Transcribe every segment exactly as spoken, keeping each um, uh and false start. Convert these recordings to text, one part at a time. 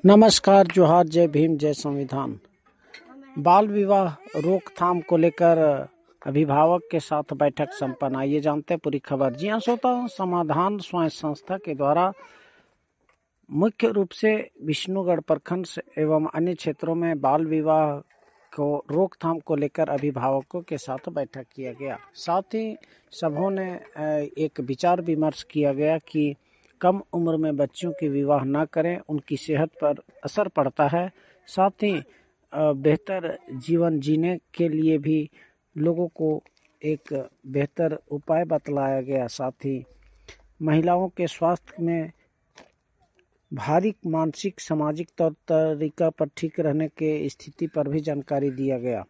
नमस्कार, जोहार, जय भीम, जय संविधान। बाल विवाह रोकथाम को लेकर अभिभावक के साथ बैठक संपन्न। आइए जानते हैं पूरी खबर। जी हाँ श्रोताओं, समाधान स्वयं संस्था के द्वारा मुख्य रूप से विष्णुगढ़ प्रखंड एवं अन्य क्षेत्रों में बाल विवाह को रोकथाम को लेकर अभिभावकों के साथ बैठक किया गया। साथ ही सबों ने एक विचार विमर्श किया गया कि कम उम्र में बच्चों की विवाह न करें, उनकी सेहत पर असर पड़ता है। साथ ही बेहतर जीवन जीने के लिए भी लोगों को एक बेहतर उपाय बतलाया गया। साथ ही महिलाओं के स्वास्थ्य में भारी मानसिक सामाजिक तौर तरीका पर ठीक रहने के स्थिति पर भी जानकारी दिया गया।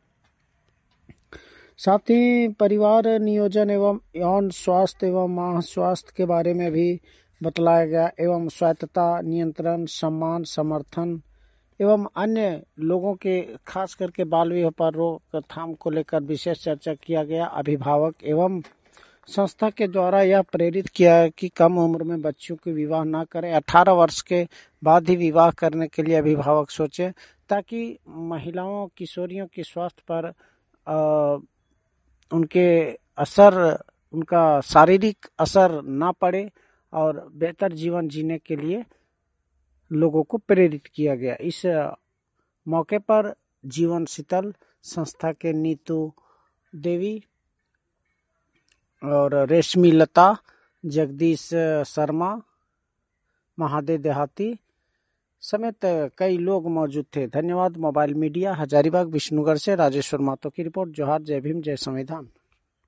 साथ ही परिवार नियोजन एवं यौन स्वास्थ्य एवं मां स्वास्थ्य के बारे में भी बतलाया गया एवं स्वायत्तता, नियंत्रण, सम्मान, समर्थन एवं अन्य लोगों के खास करके बाल विवाह पर रोकथाम को लेकर विशेष चर्चा किया गया। अभिभावक एवं संस्था के द्वारा यह प्रेरित किया कि कम उम्र में बच्चों की विवाह ना करें, अठारह वर्ष के बाद ही विवाह करने के लिए अभिभावक सोचें, ताकि महिलाओं किशोरियों के स्वास्थ्य पर आ, उनके असर उनका शारीरिक असर ना पड़े और बेहतर जीवन जीने के लिए लोगों को प्रेरित किया गया। इस मौके पर जीवन शीतल संस्था के नीतू देवी और रेशमी लता, जगदीश शर्मा, महादेव देहाती समेत कई लोग मौजूद थे। धन्यवाद। मोबाइल मीडिया, हजारीबाग, विष्णुगढ़ से राजेश्वर मातो की रिपोर्ट। जोहार, जय भीम, जय संविधान।